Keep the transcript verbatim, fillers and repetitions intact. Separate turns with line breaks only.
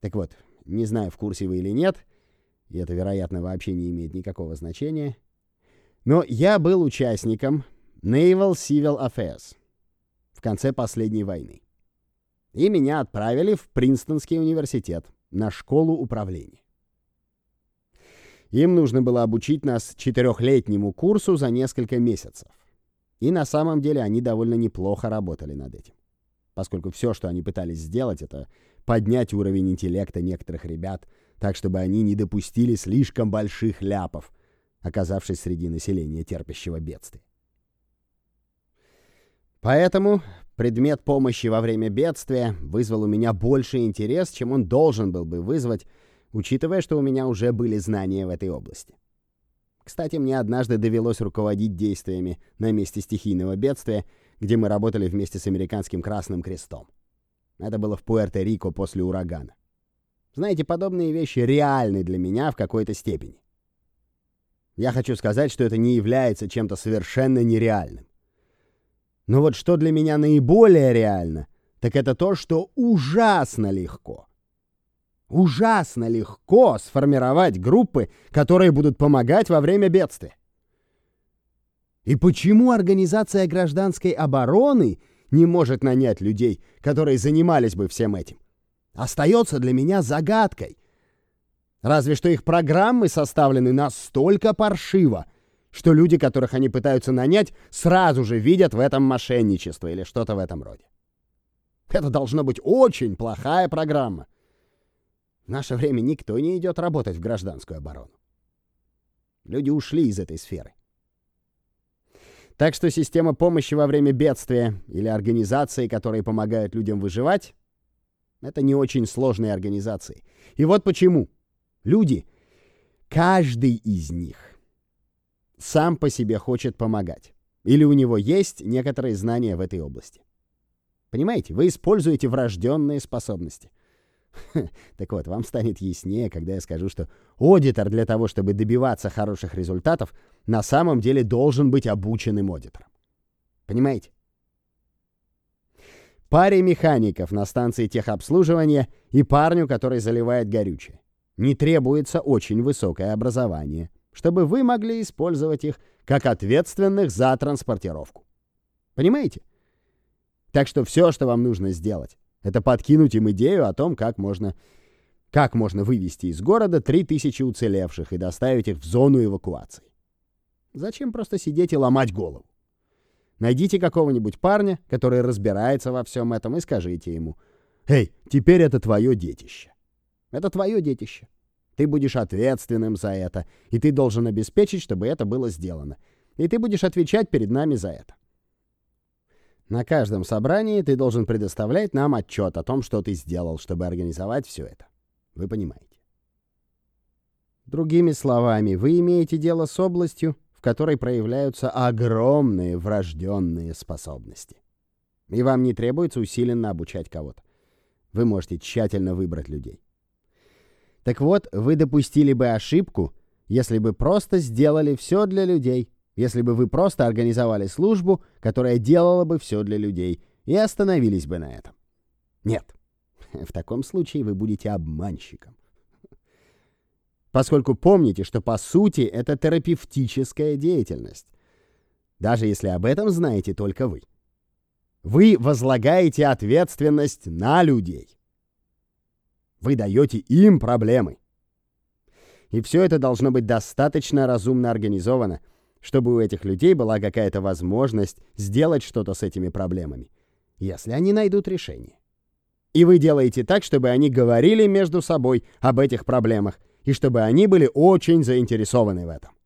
Так вот, не знаю, в курсе вы или нет, и это, вероятно, вообще не имеет никакого значения, но я был участником Naval Civil Affairs в конце последней войны. И меня отправили в Принстонский университет на школу управления. Им нужно было обучить нас четырехлетнему курсу за несколько месяцев. И на самом деле они довольно неплохо работали над этим. Поскольку все, что они пытались сделать, это поднять уровень интеллекта некоторых ребят, так, чтобы они не допустили слишком больших ляпов, оказавшись среди населения, терпящего бедствия. Поэтому предмет помощи во время бедствия вызвал у меня больше интерес, чем он должен был бы вызвать, учитывая, что у меня уже были знания в этой области. Кстати, мне однажды довелось руководить действиями на месте стихийного бедствия, где мы работали вместе с американским Красным Крестом. Это было в Пуэрто-Рико после урагана. Знаете, подобные вещи реальны для меня в какой-то степени. Я хочу сказать, что это не является чем-то совершенно нереальным. Но вот что для меня наиболее реально, так это то, что ужасно легко. Ужасно легко сформировать группы, которые будут помогать во время бедствия. И почему Организация гражданской обороны не может нанять людей, которые занимались бы всем этим, остается для меня загадкой. Разве что их программы составлены настолько паршиво, что люди, которых они пытаются нанять, сразу же видят в этом мошенничество или что-то в этом роде. Это должно быть очень плохая программа. В наше время никто не идет работать в гражданскую оборону. Люди ушли из этой сферы. Так что система помощи во время бедствия или организации, которые помогают людям выживать, это не очень сложные организации. И вот почему. Люди, каждый из них, сам по себе хочет помогать. Или у него есть некоторые знания в этой области. Понимаете, вы используете врожденные способности. Так вот, вам станет яснее, когда я скажу, что аудитор для того, чтобы добиваться хороших результатов, на самом деле должен быть обученным аудитором. Понимаете? Паре механиков на станции техобслуживания и парню, который заливает горючее, не требуется очень высокое образование, чтобы вы могли использовать их как ответственных за транспортировку. Понимаете? Так что все, что вам нужно сделать, это подкинуть им идею о том, как можно, как можно вывести из города три тысячи уцелевших и доставить их в зону эвакуации. Зачем просто сидеть и ломать голову? Найдите какого-нибудь парня, который разбирается во всем этом, и скажите ему: «Эй, теперь это твое детище. Это твое детище. Ты будешь ответственным за это, и ты должен обеспечить, чтобы это было сделано. И ты будешь отвечать перед нами за это. На каждом собрании ты должен предоставлять нам отчет о том, что ты сделал, чтобы организовать все это». Вы понимаете. Другими словами, вы имеете дело с областью, в которой проявляются огромные врожденные способности. И вам не требуется усиленно обучать кого-то. Вы можете тщательно выбрать людей. Так вот, вы допустили бы ошибку, если бы просто сделали все для людей, если бы вы просто организовали службу, которая делала бы все для людей, и остановились бы на этом. Нет. В таком случае вы будете обманщиком. Поскольку помните, что по сути это терапевтическая деятельность, даже если об этом знаете только вы. Вы возлагаете ответственность на людей. Вы даете им проблемы. И все это должно быть достаточно разумно организовано, чтобы у этих людей была какая-то возможность сделать что-то с этими проблемами, если они найдут решение. И вы делаете так, чтобы они говорили между собой об этих проблемах, и чтобы они были очень заинтересованы в этом.